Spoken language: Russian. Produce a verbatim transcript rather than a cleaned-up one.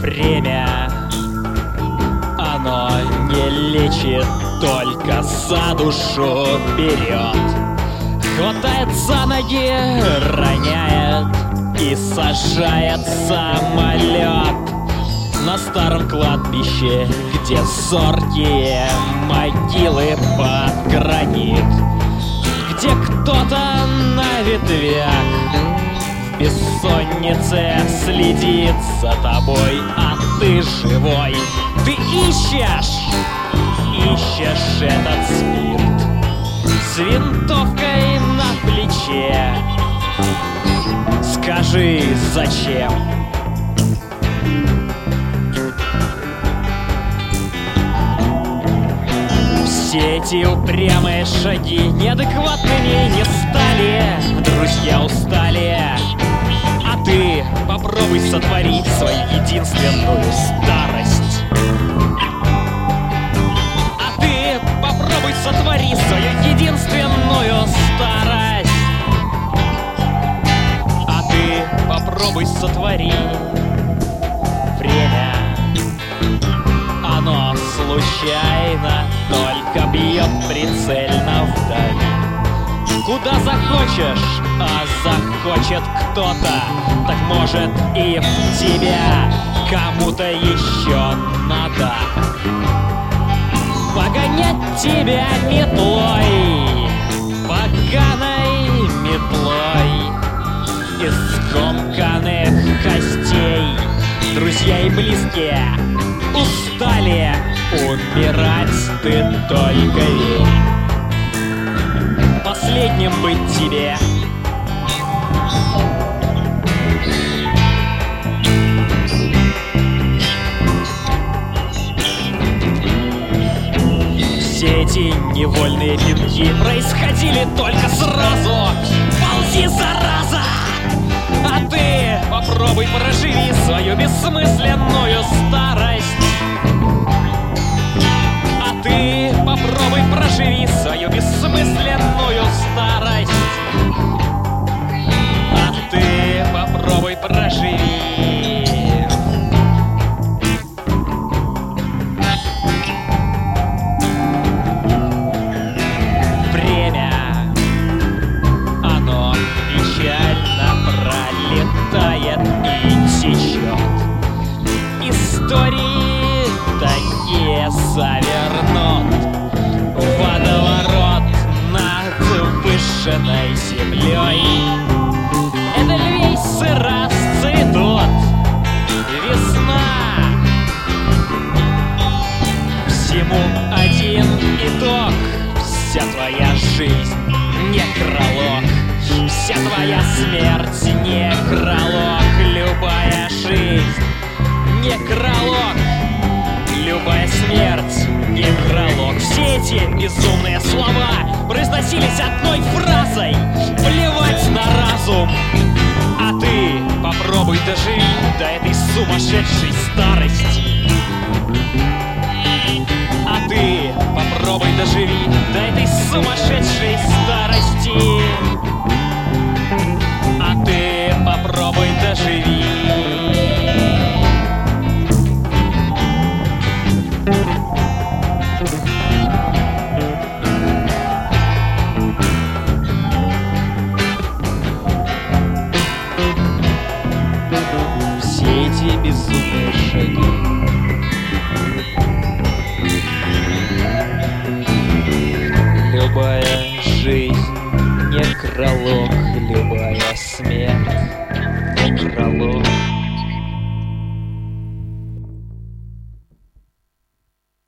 Время, оно не лечит, только за душу берет. Хватает за ноги, роняет и сажает самолет на старом кладбище, где зоркие могилы под гранит, где кто-то на ветвях в бессоннице следит за тобой, а ты живой. Ты ищешь, ищешь этот спирт с винтовкой на плече. Скажи, зачем? Все эти упрямые шаги неадекватными не стали. Друзья устали, а ты попробуй сотворить свою единственную старость. А ты попробуй сотвори свою единственную старость. А ты попробуй сотвори. Время, оно случайно только бьет прицельно вдаль. Куда захочешь, а захочет кто-то, так может и в тебя кому-то еще надо погонять тебя метлой, поганой метлой из скомканных костей. Друзья и близкие устали, умирать ты только верь. Последним быть тебе. Все эти невольные пинки происходили только сразу. Ползи, зараза! А ты попробуй проживи свою бессмысленную старость. А ты попробуй проживи свою бессмысленную старость. А ты попробуй проживи. Время, оно печально пролетает и течет. Истории такие завернут в водоворот над выжженной землей. Эдельвейсы расцветут. Весна. Всему один итог. Вся твоя жизнь некролог. Вся твоя смерть некролог. Любая жизнь некролог. Любая смерть некролог. Все эти безумные слова произносились одной фразой: плевать на разум. А ты попробуй доживи до этой сумасшедшей старости. А ты попробуй доживи до этой сумасшедшей старости. А ты попробуй доживи. Все эти безумные шаги. Любая жизнь некролог, любая смерть некролог.